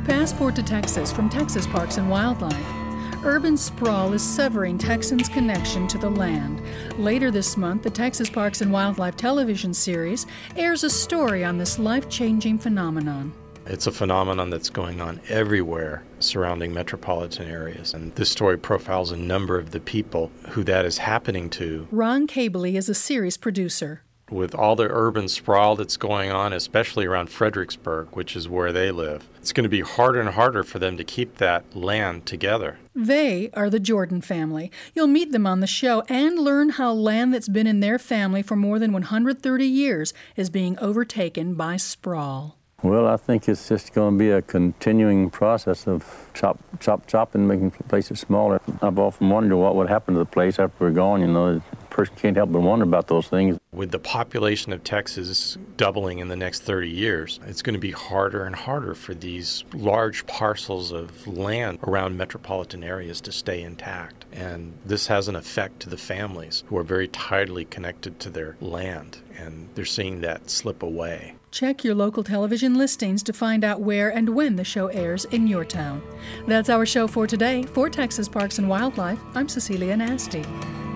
Passport to Texas from Texas Parks and Wildlife. Urban sprawl is severing Texans' connection to the land. Later this month, the Texas Parks and Wildlife television series airs a story on this life-changing phenomenon. It's a phenomenon that's going on everywhere surrounding metropolitan areas, and this story profiles a number of the people who that is happening to. Ron Cabley is a series producer. With all the urban sprawl that's going on, especially around Fredericksburg, which is where they live, it's going to be harder and harder for them to keep that land together. They are the Jordan family. You'll meet them on the show and learn how land that's been in their family for more than 130 years is being overtaken by sprawl. Well, I think it's just going to be a continuing process of chop, and making places smaller. I've often wondered what would happen to the place after we're gone, A person can't help but wonder about those things. With the population of Texas doubling in the next 30 years, it's going to be harder and harder for these large parcels of land around metropolitan areas to stay intact. And this has an effect to the families who are very tightly connected to their land, and they're seeing that slip away. Check your local television listings to find out where and when the show airs in your town. That's our show for today. For Texas Parks and Wildlife, I'm Cecilia Nasty.